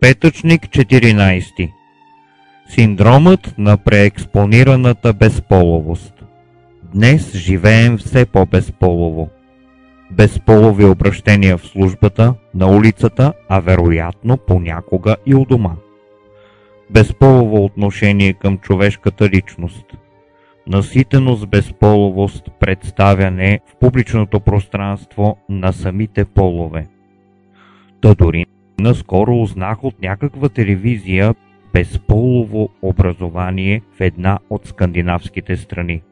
Петъчник 14. Синдромът на преекспонираната безполовост. Днес живеем все по-безполово. Безполови обращения в службата, на улицата, а вероятно понякога и у дома. Безполово отношение към човешката личност. Наситено с безполовост представяне в публичното пространство на самите полове. Та дори наскоро узнах от някаква телевизия безполово образование в една от скандинавските страни.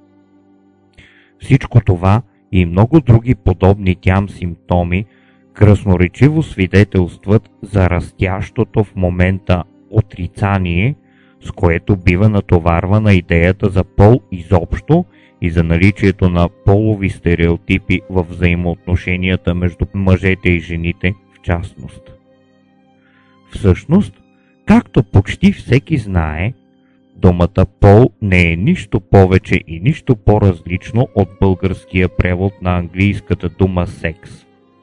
Всичко това и много други подобни тям симптоми красноречиво свидетелстват за растящото в момента отрицание, с което бива натоварвана идеята за пол изобщо и за наличието на полови стереотипи в взаимоотношенията между мъжете и жените в частност. Всъщност, както почти всеки знае, думата пол не е нищо повече и нищо по-различно от българския превод на английската дума секс.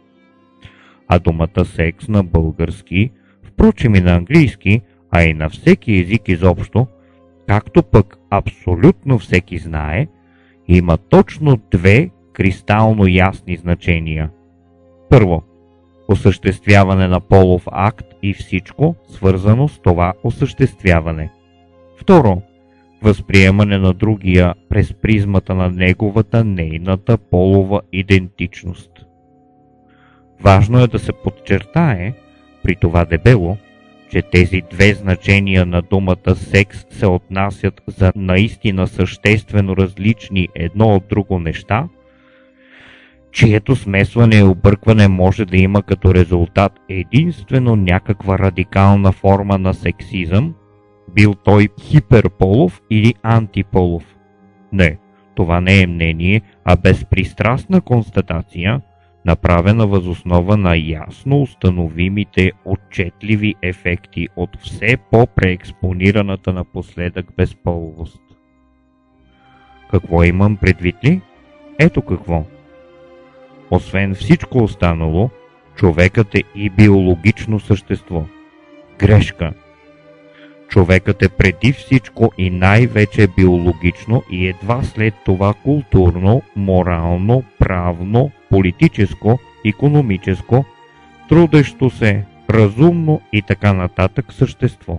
А думата секс на български, впрочем и на английски, а и на всеки език изобщо, както пък абсолютно всеки знае, има точно две кристално ясни значения. Първо, осъществяване на полов акт и всичко, свързано с това осъществяване. Второ, възприемане на другия през призмата на нейната полова идентичност. Важно е да се подчертае, при това дебело, че тези две значения на думата секс се отнасят за наистина съществено различни едно от друго неща, чието смесване и объркване може да има като резултат единствено някаква радикална форма на сексизъм, бил той хиперполов или антиполов. Не, това не е мнение, а безпристрастна констатация, направена въз основа на ясно установимите отчетливи ефекти от все по-преекспонираната напоследък безполовост. Какво имам предвид ли? Ето какво. Освен всичко останало, човекът е и биологично същество. Грешка. Човекът е преди всичко и най-вече биологично и едва след това културно, морално, правно, политическо, икономическо, трудещо се, разумно и така нататък същество.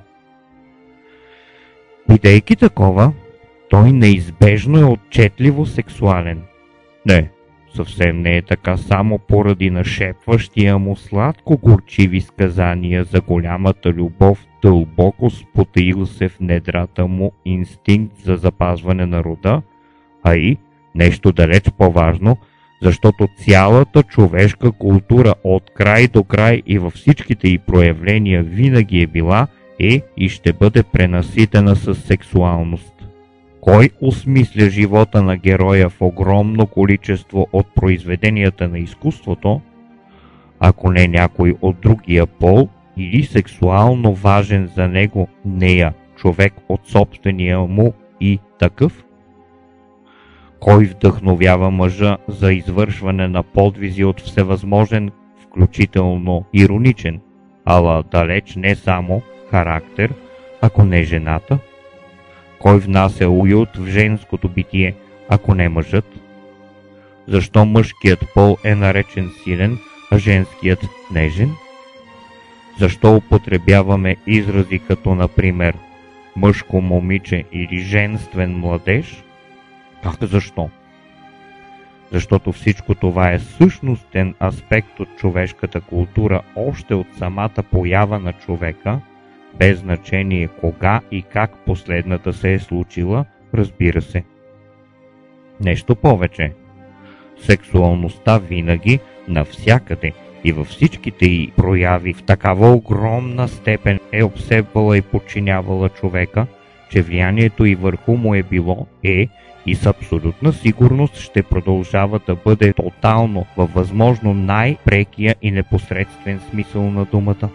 Бидейки такова, той неизбежно е отчетливо сексуален. Не, съвсем не е така само поради нашепващия му сладко-горчиви сказания за голямата любов, дълбоко спотаил се в недрата му инстинкт за запазване на рода, а и, нещо далеч по-важно, защото цялата човешка култура от край до край и във всичките й проявления винаги е била, и ще бъде пренаситена с сексуалност. Кой осмисля живота на героя в огромно количество от произведенията на изкуството, ако не някой от другия пол или сексуално важен за него нея човек от собствения му и такъв? Кой вдъхновява мъжа за извършване на подвизи от всевъзможен, включително ироничен, ала далеч не само характер, ако не жената? Кой внася уют в женското битие, ако не мъжът? Защо мъжкият пол е наречен силен, а женският нежен? Защо употребяваме изрази като, например, мъжко момиче или женствен младеж? Как защо? Защото всичко това е същностен аспект от човешката култура още от самата поява на човека, без значение кога и как последната се е случила, разбира се. Нещо повече. Сексуалността винаги, навсякъде и във всичките й прояви в такава огромна степен е обсебвала и подчинявала човека, че влиянието й върху му е било, и с абсолютна сигурност ще продължава да бъде тотално във възможно най-прекия и непосредствен смисъл на думата.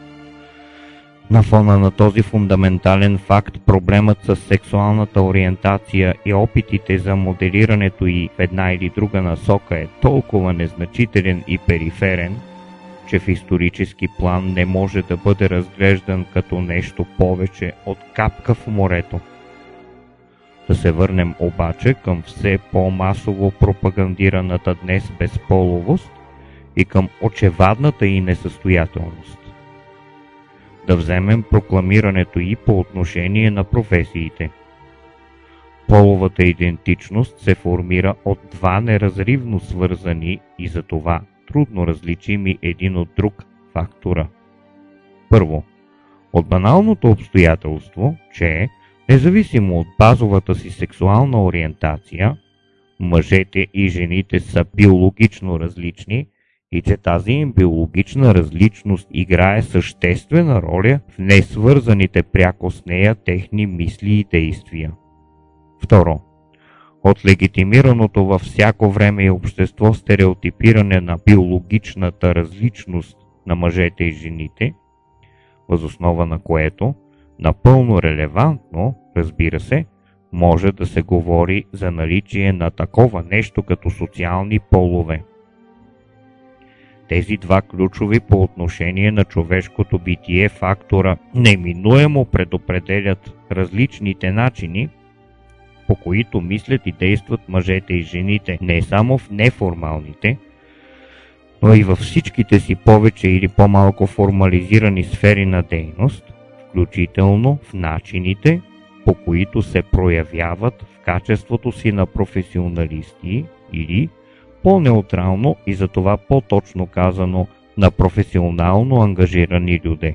На фона на този фундаментален факт, проблемът с сексуалната ориентация и опитите за моделирането й в една или друга насока е толкова незначителен и периферен, че в исторически план не може да бъде разглеждан като нещо повече от капка в морето. Да се върнем обаче към все по-масово пропагандираната днес безполовост и към очевадната и несъстоятелност. Да вземем прокламирането и по отношение на професиите. Половата идентичност се формира от два неразривно свързани и затова трудно различими един от друг фактора. Първо, от баналното обстоятелство, че независимо от базовата си сексуална ориентация, мъжете и жените са биологично различни и че тази им биологична различност играе съществена роля в несвързаните пряко с нея техни мисли и действия. Второ, от легитимираното във всяко време и общество стереотипиране на биологичната различност на мъжете и жените, въз основа на което напълно релевантно, разбира се, може да се говори за наличие на такова нещо като социални полове. Тези два ключови по отношение на човешкото битие фактора неминуемо предопределят различните начини, по които мислят и действат мъжете и жените не само в неформалните, но и във всичките си повече или по-малко формализирани сфери на дейност, включително в начините, по които се проявяват в качеството си на професионалисти или, по-неутрално и затова по-точно казано, на професионално ангажирани люди.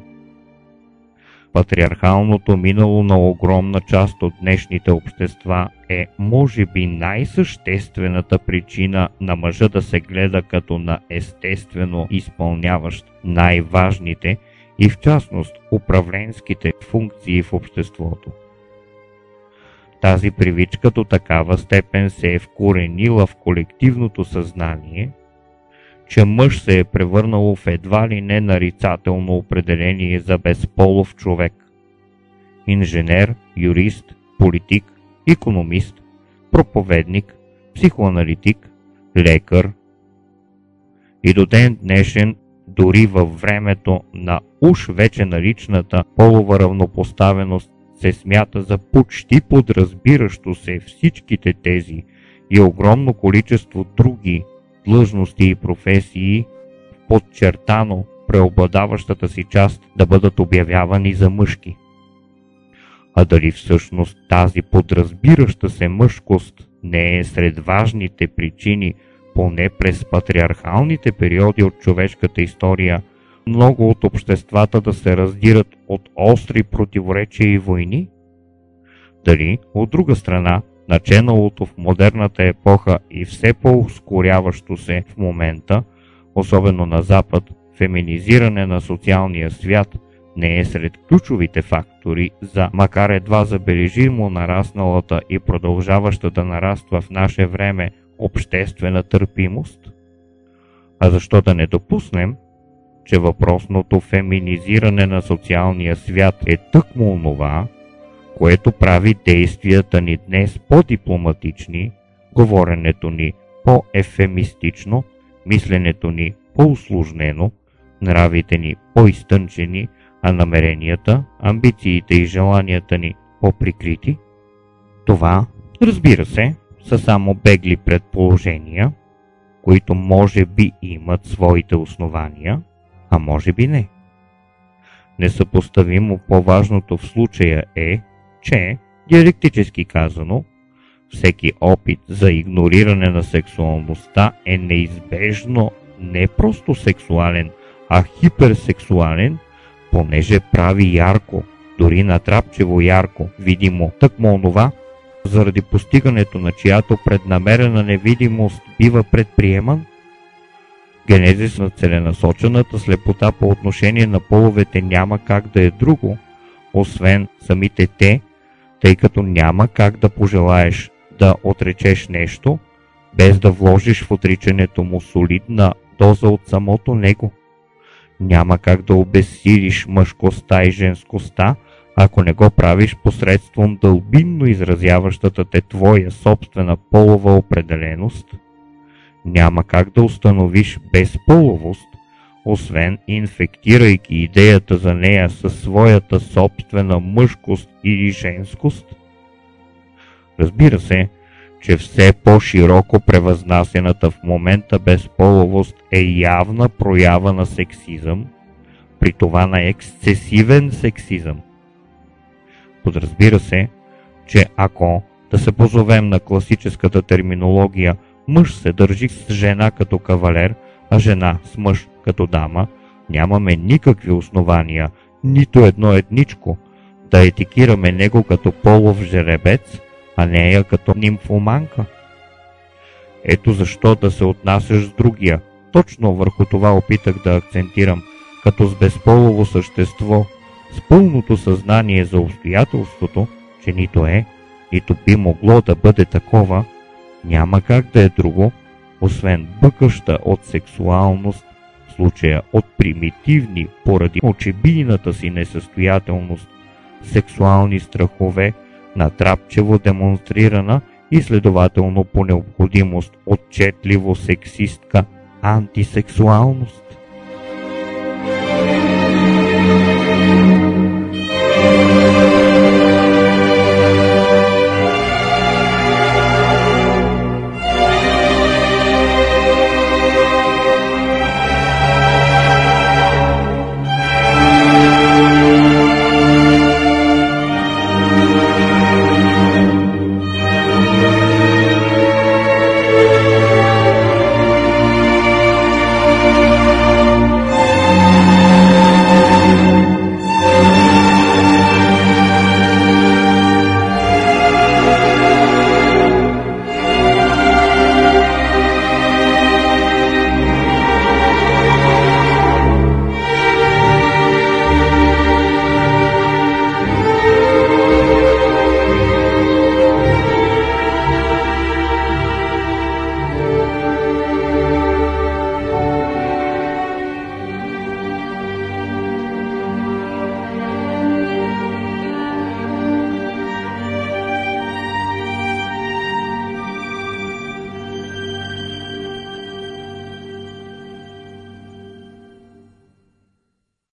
Патриархалното минало на огромна част от днешните общества е, може би, най-съществената причина на мъжа да се гледа като на естествено изпълняващ най-важните и в частност управленските функции в обществото. Тази привичка до такава степен се е вкоренила в колективното съзнание, че мъж се е превърнал в едва ли не нарицателно определение за безполов човек. Инженер, юрист, политик, икономист, проповедник, психоаналитик, лекар. И до ден днешен, дори във времето на уж вече наличната полова равнопоставеност, се смята за почти подразбиращо се всичките тези и огромно количество други длъжности и професии, подчертано преобладаващата си част да бъдат обявявани за мъжки. А дали всъщност тази подразбираща се мъжкост не е сред важните причини, поне през патриархалните периоди от човешката история, много от обществата да се раздират от остри противоречия и войни? Дали, от друга страна, начиналото в модерната епоха и все по-ускоряващо се в момента, особено на Запад, феминизиране на социалния свят не е сред ключовите фактори за, макар едва забележимо нарасналата и продължаваща да нараства в наше време обществена търпимост? А защо да не допуснем, че въпросното феминизиране на социалния свят е тъкмо онова, което прави действията ни днес по-дипломатични, говоренето ни по-ефемистично, мисленето ни по-усложнено, нравите ни по-изтънчени, а намеренията, амбициите и желанията ни по-прикрити? Това, разбира се, са само бегли предположения, които може би имат своите основания, а може би не. Несъпоставимо по-важното в случая е, че, диалектически казано, всеки опит за игнориране на сексуалността е неизбежно не просто сексуален, а хиперсексуален, понеже прави ярко, дори натрапчево ярко, видимо тъкмо онова, заради постигането на чиято преднамерена невидимост бива предприеман. Генезис на целенасочената слепота по отношение на половете няма как да е друго, освен самите те, тъй като няма как да пожелаеш да отречеш нещо, без да вложиш в отричането му солидна доза от самото него. Няма как да обезсилиш мъжкостта и женскостта, ако не го правиш посредством дълбинно изразяващата те твоя собствена полова определеност. Няма как да установиш безполовост, освен инфектирайки идеята за нея със своята собствена мъжкост или женскост? Разбира се, че все по-широко превъзнасената в момента безполовост е явна проява на сексизъм, при това на ексцесивен сексизъм. Подразбира се, че ако, да се позовем на класическата терминология, мъж се държи с жена като кавалер, а жена с мъж като дама, нямаме никакви основания, нито едно едничко, да етикираме него като полов жеребец, а нея като нимфоманка. Ето защо да се отнасяш с другия. Точно върху това опитах да акцентирам, като с безполово същество, с пълното съзнание за обстоятелството, че нито е, нито би могло да бъде такова, няма как да е друго, освен бъкаща от сексуалност, в случая от примитивни, поради очебийната си несъстоятелност, сексуални страхове, натрапчево демонстрирана и следователно по необходимост отчетливо сексистка антисексуалност.